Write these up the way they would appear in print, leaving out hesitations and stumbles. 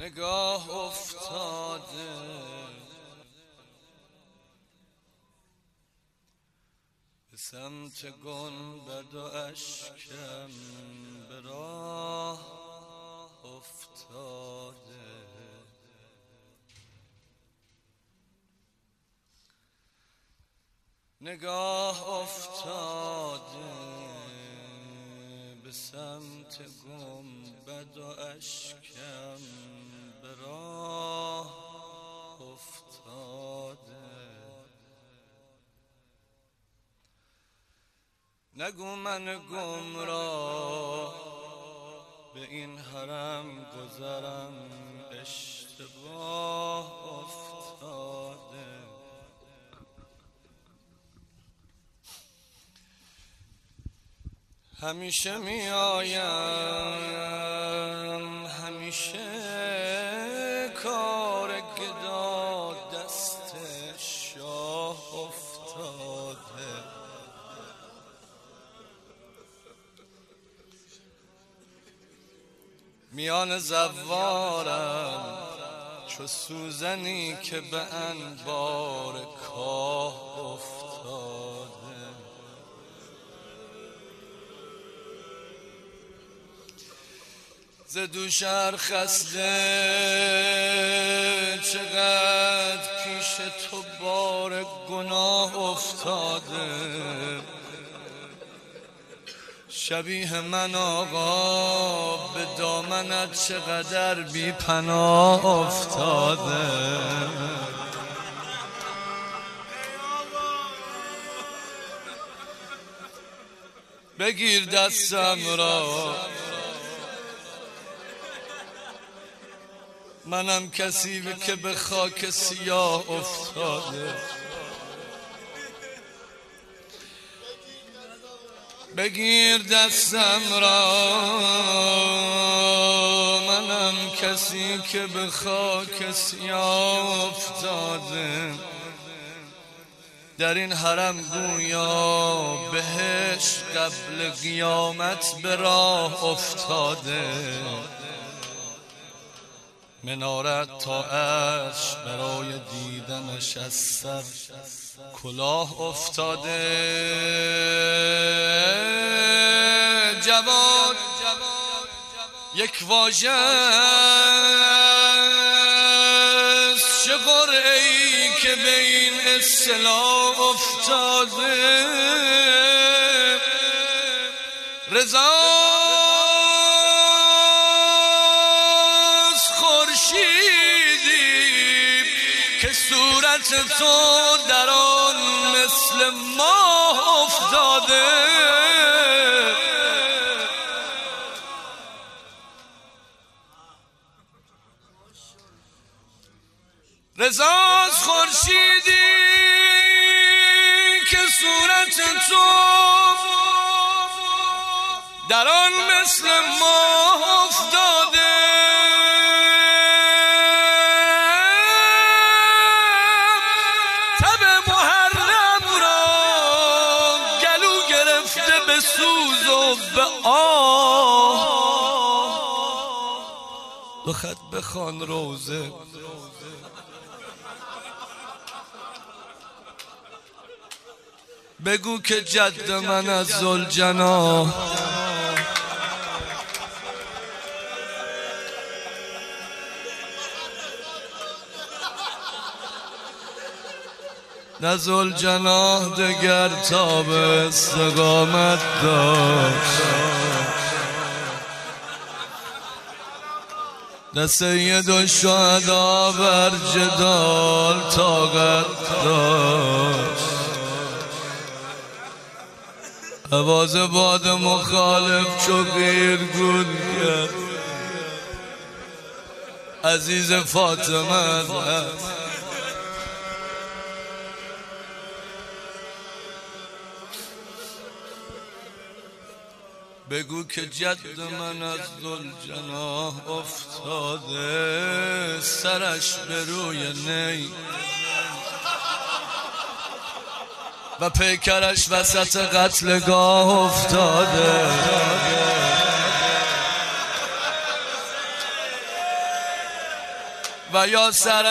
نگاه افتاده به سمت گنبد و اشکم به راه افتاده. نگاه افتاده به سمت گنبد و اشکم به راه افتاده. نگو من گمراه به این حرم گذرم اشتباه افتاده. همیشه می آیم همیشه کار گدا دست شاه افتاده. میان زوارم چو سوزنی که به انبار کاه افتاده. ز دوشهر خسته چقدر پیش تو بار گناه افتاده. شبیه من آقا به دامنت چقدر بی پناه افتاده. بگیر دستم را منم کسی که به خاک سیاه افتاده. بگیر دستم را منم کسی که به خاک سیاه افتاده. در این حرم گویا بهشت قبل قیامت به راه افتاده. منارت تا عرش برای دیدنش از سر کلاه افتاده. جواد یک واژه است چه قرعه‌ای که به این اصطلاح افتاده. رضا که صورت تو در آن مثل ماه افتاده. رضاست خورشیدی که صورت تو در آن مثل ماه افتاده. به سوز و به آه دو خط بخوان روزه. بگو که جد من از ذوالجناح نه ذوالجناح دگر تا به استقامت داشت. نه سید الشهدا بر جدال طاقت داشت. آواز باد مخالف چو غیر گل کرد عزیز فاطمه است. بگو که جد من از ذوالجناح افتاده. سرش به روی نی و پیکرش وسط قتلگاه افتاده. و یا سر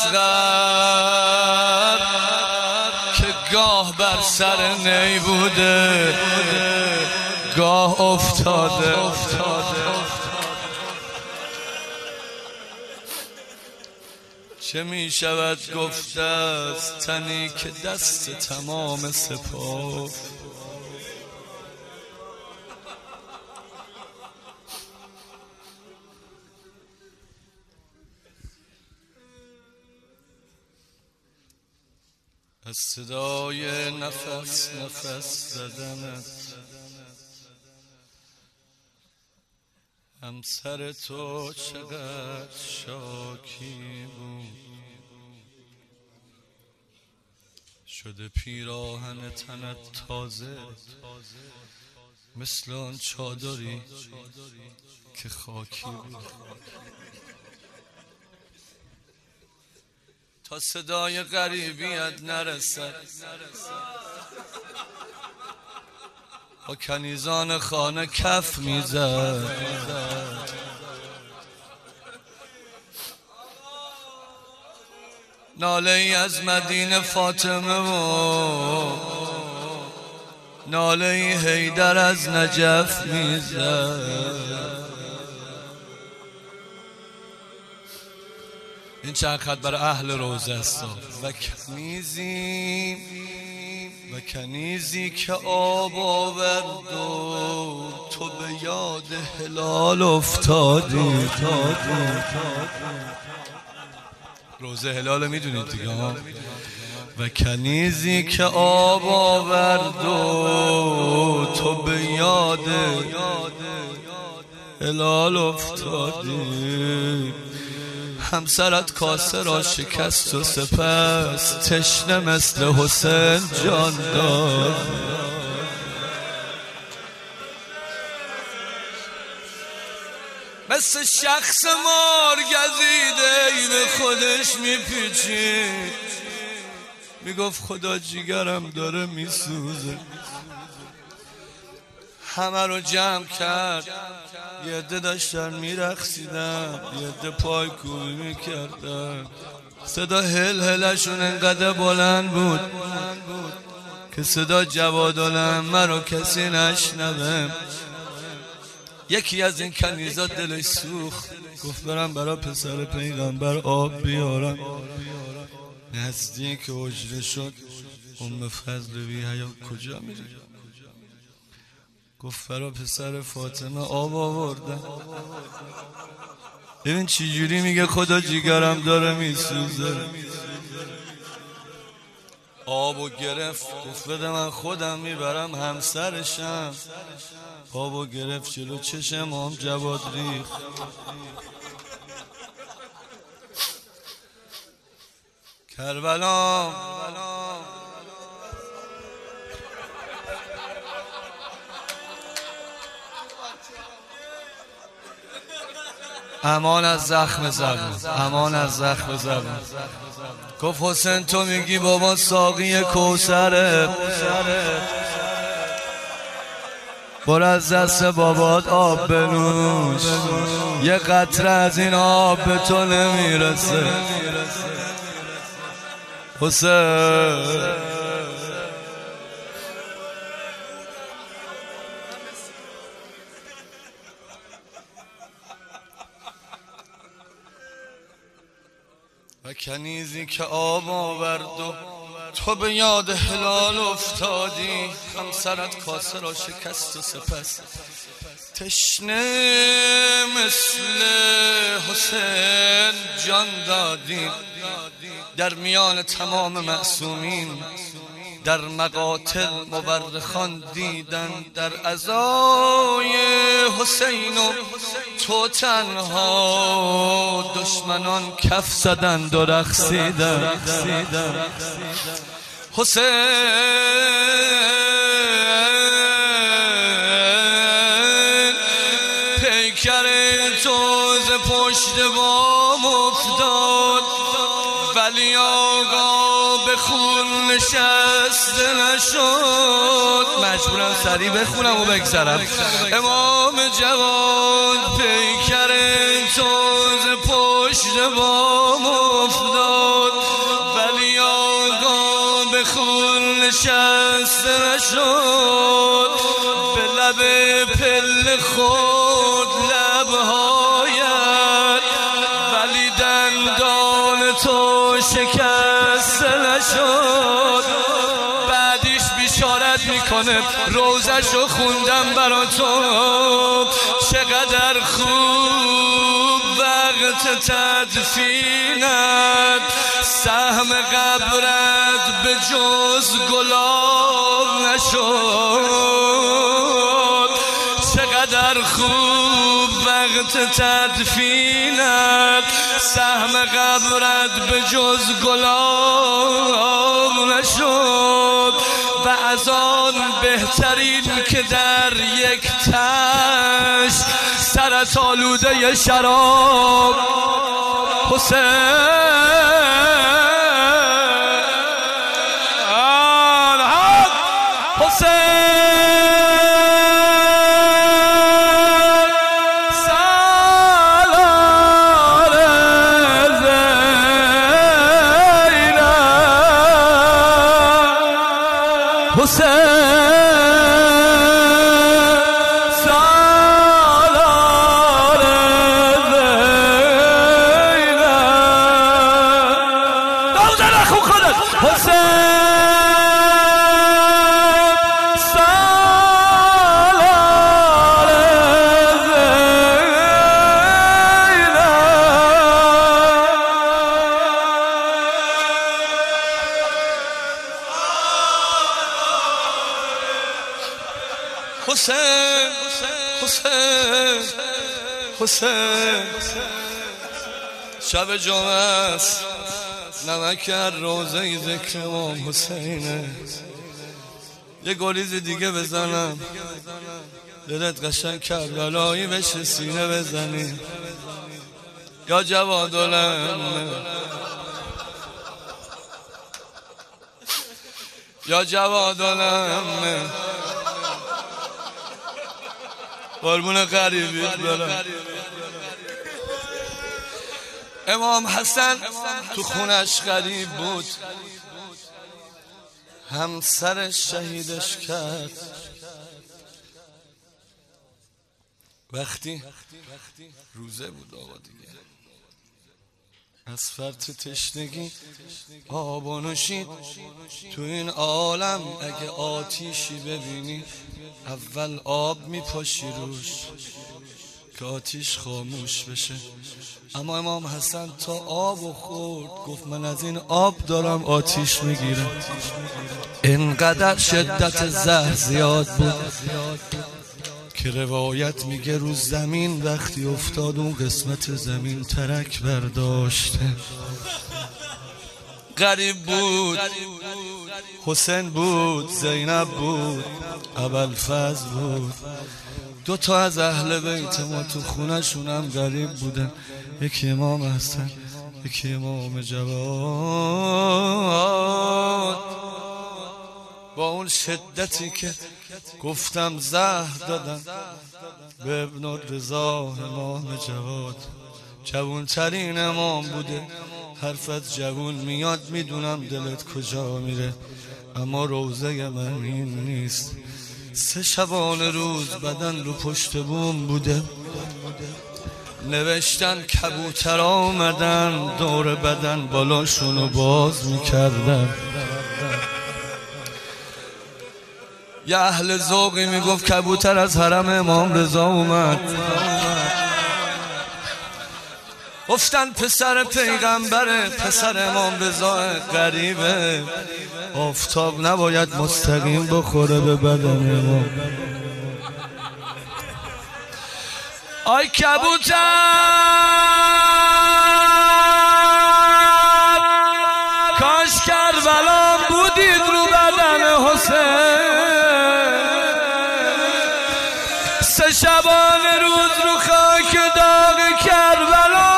اصغر که گاه بر سر نی بوده گاه افتاده. چه می شود گفت از تنی که دست تمام سپاه از صدای نفس نفس زدنت همسر تو چقدر شاکی بود شده پیراهن تنت تازه مثل آن چادری که خاکی بود تا صدای غریبیت نرسد با کنیزان خانه کف میزد ناله ای از مدینه فاطمه و ناله ای حیدر از نجف میزد. این چند خط برای اهل روزه است. و کنیزی که آب آورد و تو به یاد هلال افتادی. روزه هلال میدونید دیگه ها. و کنیزی که آب آورد و تو به یاد هلال افتادی. همسرت کاسه را شکست و سپس تشنه مثل حسین جان داد. مثل شخص مار گزیده این خودش میپیچید میگفت خدا جیگرم داره میسوزه. همه رو جمع کرد، یه عده داشتن میرقصیدن، یه عده پای کوبی میکردن. صدا هل هلشون انقدر بلند بود که صدا جوادالعمه رو کسی نشنوه. یکی از این کنیزا دلش سوخت، گفت برم برا پسر پیغمبر آب بیارم. نزدیک حجره شد. ام فضل بی حیا کجا میری؟ گفت برا پسر فاطمه آب آوردن. ببین چی جوری میگه خدا جیگرم داره میسوزه. آبو گرفت گفت بده من خودم میبرم همسرشم. آبو گرفت جلو چشم امام جواد ریخت. کربلا امان از زخم زبون، امان از زخم زبون. گفت حسین تو میگی بابا ساقی کوثره، برو از دست بابات آب بنوش، یه قطره از این آب به تو نمیرسه. حسین و کنیزی که آب آورد و تو به یاد هلال افتادی. همسرت کاسه را شکست و سپس تشنه مثل حسین جان دادی. در میان تمام معصومین در مقاتل مورخان دیدن در عزای حسین و تو تنها. دشمنان کف زدند و رقصیدن. حسین پیکر تو ز پشت بام افتاد، ولی آقا به خون نشسته نشد. مجبورم سریع بخونم و بگذرم. امام جواد پیکر تو ز پشت پشت بام افتاد، ولی آقا به خون نشسته نشد. به لب پل خود لبهایت، ولی دندان تو شکسته نشد. بعدیش بیشارت میکنه روزشو خوندم برا تو، چقدر خوب وقت تدفینت، سهم قبرت به جز گلاب نشد. چقدر خوب وقت تدفینت، سهم قبرت به جز گلاب نشد. و از آن بهترین که در یک تشت سرت آلوده شراب حسین حسین شب جمعه است، نمک روزه ذکر امام حسینه. یه گریز دیگه بزنم دلت قشنگ کربلایی بشه سینه بزنی. یا جوادالعمه یا جوادالعمه قربون غریبیت برم. امام حسن تو خونش غریب بود، همسرش شهیدش کرد. وقتی روزه بود آقا دیگه، از فرط تشنگی آب و نوشید. تو این عالم اگه آتیشی ببینی اول آب میپاشی روش که آتیش خاموش بشه. اما امام حسن تا آب خورد گفت من از این آب دارم آتیش میگیرم. اینقدر شدت زهر زیاد بود که روایت میگه رو زمین وقتی افتاد اون قسمت زمین ترک برداشته. غریب بود، حسین بود، زینب بود، ابوالفضل بود. دو تا از اهل بیت ما تو خونه شونم غریب بودن، یکی امام حسن یکی امام جواد. با اون شدتی که گفتم زهر دادن به ابن الرضا امام جواد. جوون ترین امام بوده، حرف از جوون میاد میدونم دلت کجا میره، اما روزه من این نیست. 3 شبانه روز بدن رو پشت بوم بوده، نوشتن کبوتر آمدن دور بدن بالاشونو باز میکردن. یه اهل ذوقی میگفت کبوتر از حرم امام رضا اومد. گفتن پسر پیغمبره، پسر امام رضا غریبه، آفتاب نباید مستقیم بخوره به بدن امام. آی کبوتر کاش کربلا بودید رو بدن حسین. 3 شبانه روز رو خاک داغ کربلا،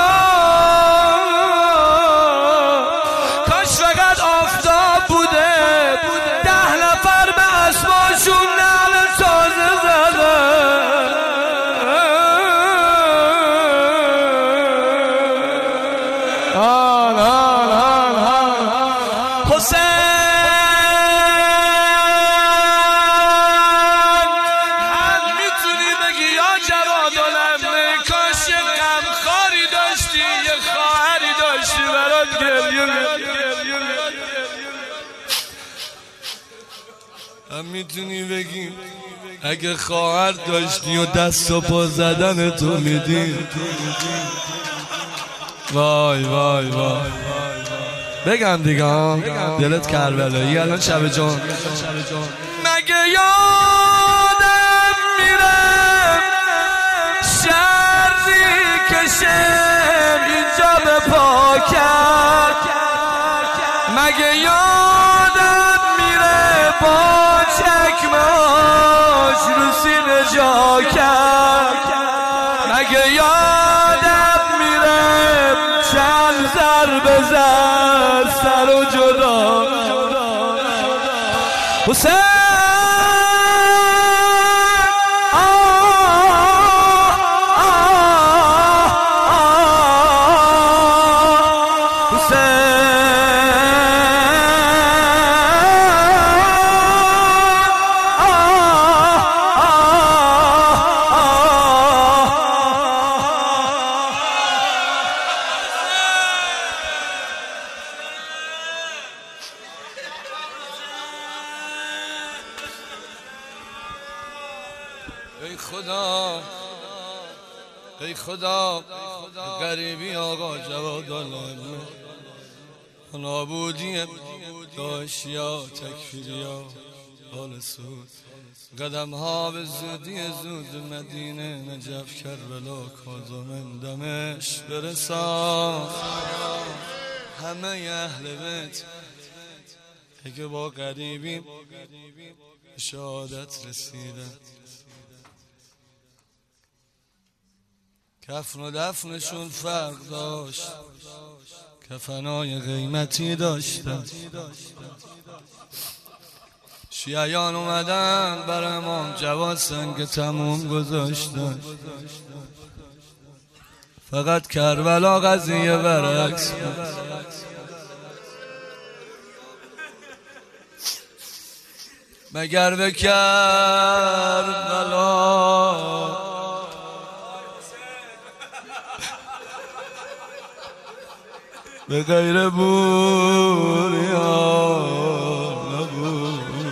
کاش فقط آفتاب بوده. 10 نفر به اسباشون نعل تازه زدن. هم میتونی بگی اگه خواهر داشتی و دست و پا زدن تو میدی. وای وای وای بگم دیگه دلت کربلایی الان شب جان. مگه یادم میره شرزی کشم اینجا به پا کرد. مگه یادم میره با چکماش رو سینه جا کرد. مگه یادم میره چند ضربه زد سر و جدا. حسین ای خدا ای خدا غریبی آقا جواد علمه نابودی داشیا تکفیریا حال سود قدم ها به زودی زود مدینه نجف کربلا کاظم دمشق برسان. همه اهل بیت اگه با غریبی شهادت رسیدن کفن و دفنشون فرق داشت کفنای قیمتی داشتن. شیعیان اومدن بر امام جواد سنگ تموم گذاشتن. فقط کربلا قضیه برعکس مگر به کربلا به غیر بوریان نبود.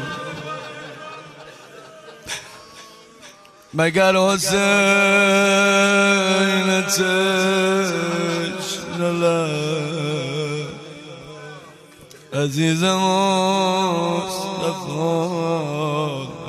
مگر حسین تشنله عزیز مصطفی